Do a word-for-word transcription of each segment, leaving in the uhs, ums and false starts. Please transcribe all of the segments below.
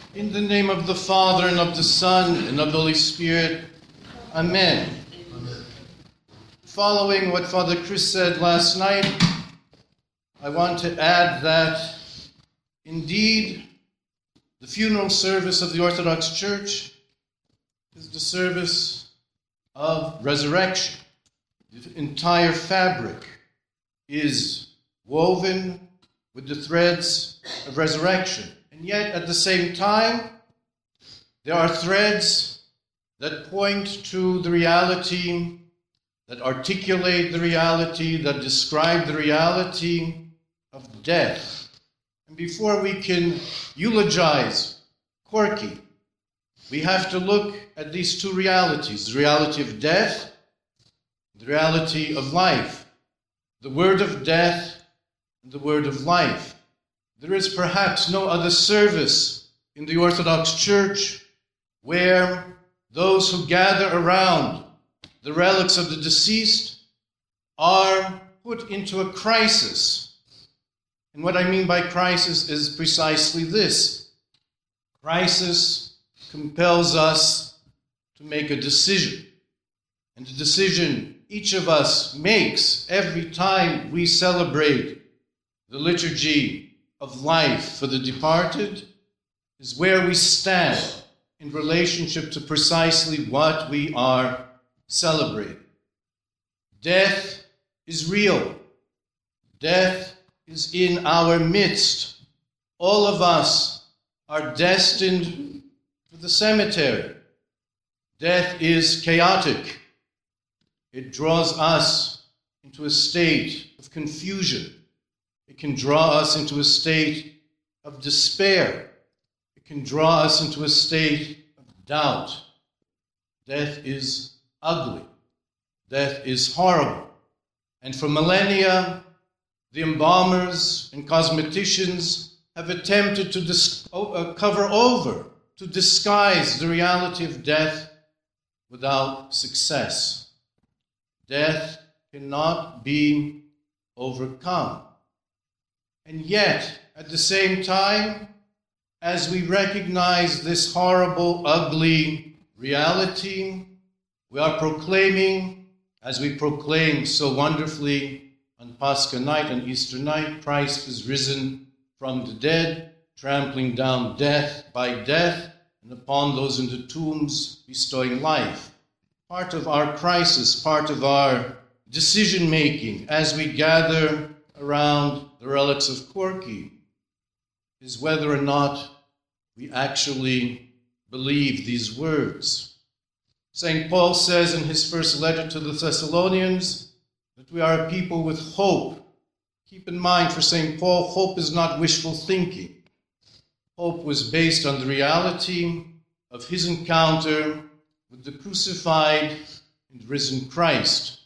In the name of the Father, and of the Son, and of the Holy Spirit. Amen. Amen. Following what Father Chris said last night, I want to add that indeed the funeral service of the Orthodox Church is the service of resurrection. The entire fabric is woven with the threads of resurrection. And yet, at the same time, there are threads that point to the reality, that articulate the reality, that describe the reality of death. And before we can eulogize Corky, we have to look at these two realities, the reality of death, the reality of life, the word of death and the word of life. There is perhaps no other service in the Orthodox Church where those who gather around the relics of the deceased are put into a crisis. And what I mean by crisis is precisely this. Crisis compels us to make a decision. And the decision each of us makes every time we celebrate the liturgy of life for the departed is where we stand in relationship to precisely what we are celebrating. Death is real. Death is in our midst. All of us are destined for the cemetery. Death is chaotic. It draws us into a state of confusion. It can draw us into a state of despair. It can draw us into a state of doubt. Death is ugly. Death is horrible. And for millennia, the embalmers and cosmeticians have attempted to dis- uh, cover over, to disguise the reality of death without success. Death cannot be overcome. And yet, at the same time, as we recognize this horrible, ugly reality, we are proclaiming, as we proclaim so wonderfully on Pascha night and Easter night, Christ is risen from the dead, trampling down death by death, and upon those in the tombs bestowing life. Part of our crisis, part of our decision-making as we gather around the relics of Corky is whether or not we actually believe these words. Saint Paul says in his first letter to the Thessalonians that we are a people with hope. Keep in mind, for Saint Paul, hope is not wishful thinking. Hope was based on the reality of his encounter with the crucified and risen Christ.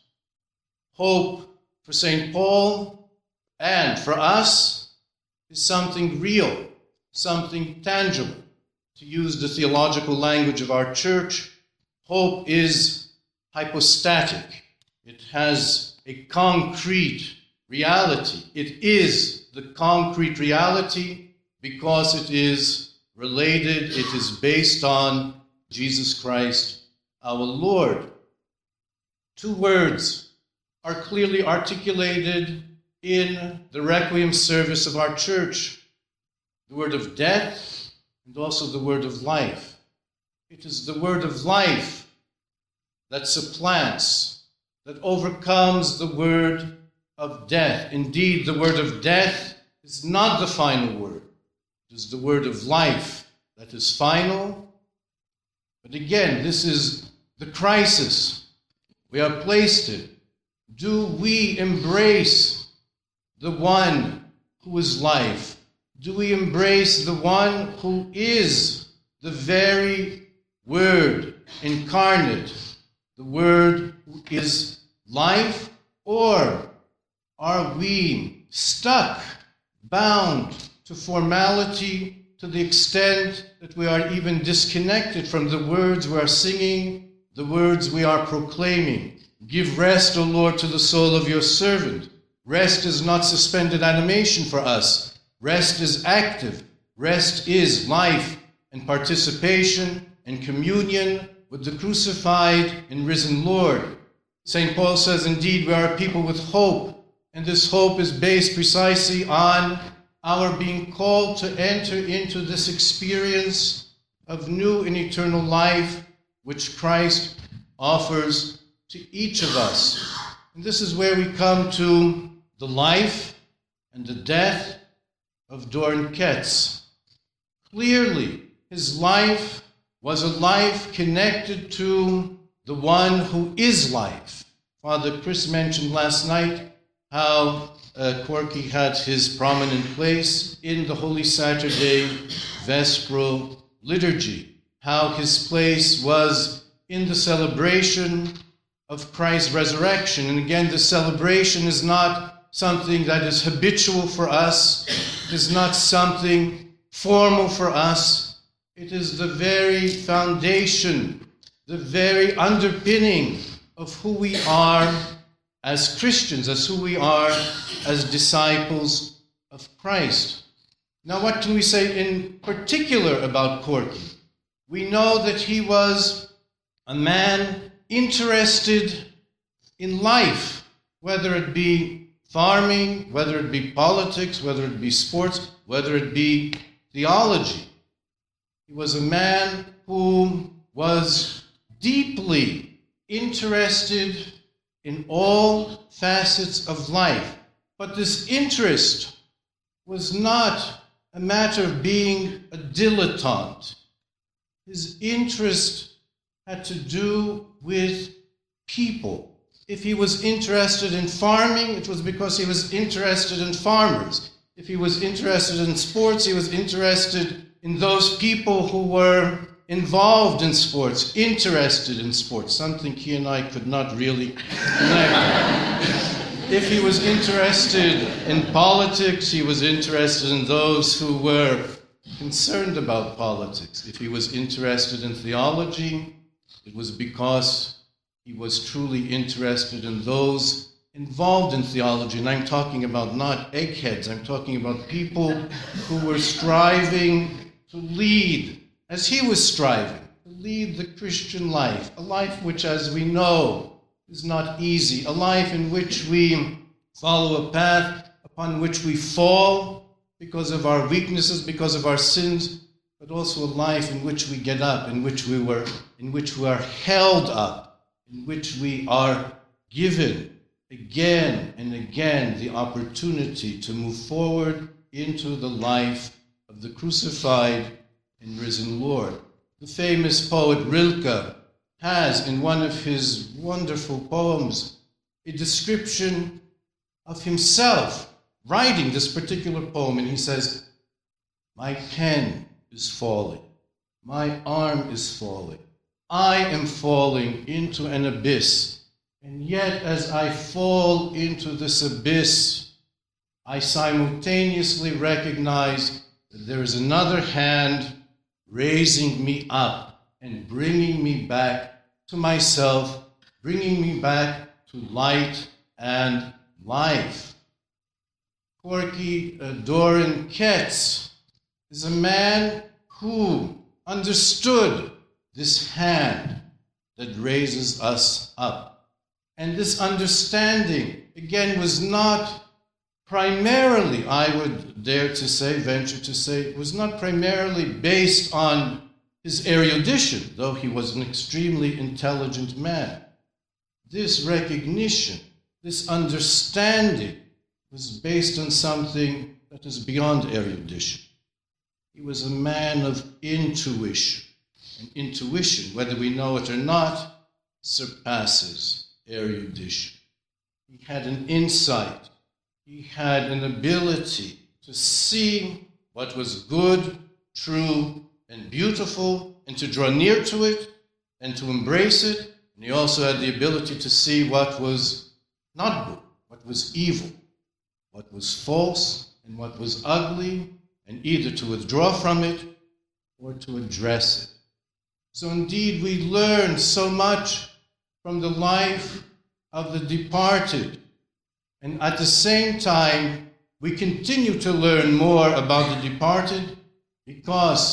Hope for Saint Paul and for us is something real, something tangible. To use the theological language of our church, hope is hypostatic. It has a concrete reality. It is the concrete reality because it is related, it is based on Jesus Christ, our Lord. Two words are clearly articulated in the Requiem service of our church, the word of death and also the word of life. It is the word of life that supplants, that overcomes the word of death. Indeed, the word of death is not the final word. It is the word of life that is final. But again, this is the crisis we are placed in. Do we embrace the one who is life? Do we embrace the one who is the very Word incarnate, the Word who is life? Or are we stuck, bound to formality to the extent that we are even disconnected from the words we are singing, the words we are proclaiming? Give rest, O Lord, to the soul of your servant. Rest is not suspended animation for us. Rest is active. Rest is life and participation and communion with the crucified and risen Lord. Saint Paul says, indeed, we are people with hope, and this hope is based precisely on our being called to enter into this experience of new and eternal life which Christ offers to each of us. And this is where we come to the life and the death of Doran Ketz. Clearly, his life was a life connected to the one who is life. Father Chris mentioned last night how uh, Corky had his prominent place in the Holy Saturday Vespral liturgy, how his place was in the celebration of Christ's resurrection. And again, the celebration is not something that is habitual for us, is not something formal for us. It is the very foundation, the very underpinning of who we are as Christians, as who we are as disciples of Christ. Now, what can we say in particular about Corky? We know that he was a man interested in life, whether it be farming, whether it be politics, whether it be sports, whether it be theology. He was a man who was deeply interested in all facets of life. But this interest was not a matter of being a dilettante. His interest had to do with people. If he was interested in farming, it was because he was interested in farmers. If he was interested in sports, he was interested in those people who were involved in sports, interested in sports, something he and I could not really connect. If he was interested in politics, he was interested in those who were concerned about politics. If he was interested in theology, it was because he was truly interested in those involved in theology. And I'm talking about not eggheads, I'm talking about people who were striving to lead, as he was striving, to lead the Christian life, a life which, as we know, is not easy, a life in which we follow a path upon which we fall because of our weaknesses, because of our sins, but also a life in which we get up, in which we were, in which we are held up, in which we are given again and again the opportunity to move forward into the life of the crucified and risen Lord. The famous poet Rilke has in one of his wonderful poems a description of himself writing this particular poem, and he says, "My pen is falling, my arm is falling, I am falling into an abyss, and yet as I fall into this abyss, I simultaneously recognize that there is another hand raising me up and bringing me back to myself, bringing me back to light and life." Corky uh, Doran Ketz is a man who understood this hand that raises us up. And this understanding, again, was not primarily, I would dare to say, venture to say, was not primarily based on his erudition, though he was an extremely intelligent man. This recognition, this understanding, was based on something that is beyond erudition. He was a man of intuition, and intuition, whether we know it or not, surpasses erudition. He had an insight. He had an ability to see what was good, true, and beautiful, and to draw near to it, and to embrace it. And he also had the ability to see what was not good, what was evil, what was false, and what was ugly, and either to withdraw from it or to address it. So indeed, we learn so much from the life of the departed. And at the same time, we continue to learn more about the departed because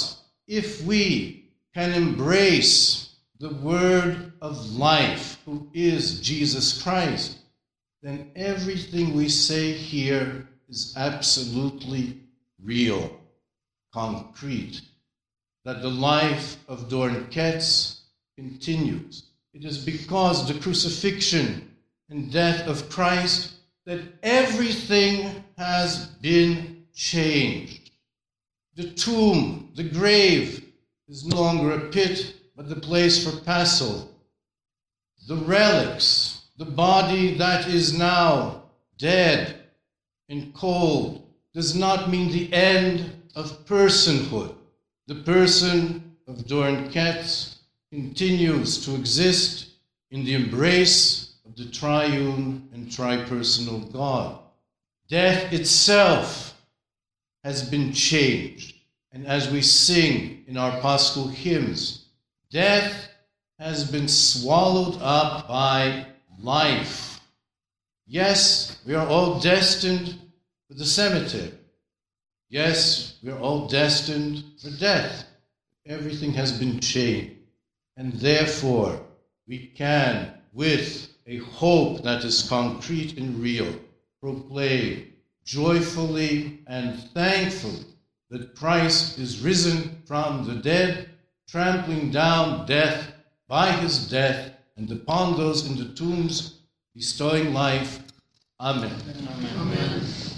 if we can embrace the word of life, who is Jesus Christ, then everything we say here is absolutely real, concrete, that the life of Doorn Ketz continues. It is because the crucifixion and death of Christ that everything has been changed. The tomb, the grave, is no longer a pit, but the place for Paschal. The relics, the body that is now dead and cold, does not mean the end of personhood. The person of Doorn Ketz continues to exist in the embrace of the triune and tripersonal God. Death itself has been changed. And as we sing in our Paschal hymns, death has been swallowed up by life. Yes, we are all destined for the cemetery. Yes, we are all destined for death. Everything has been changed. And therefore, we can, with a hope that is concrete and real, proclaim joyfully and thankfully that Christ is risen from the dead, trampling down death by his death, and upon those in the tombs bestowing life. Amen. Amen. Amen.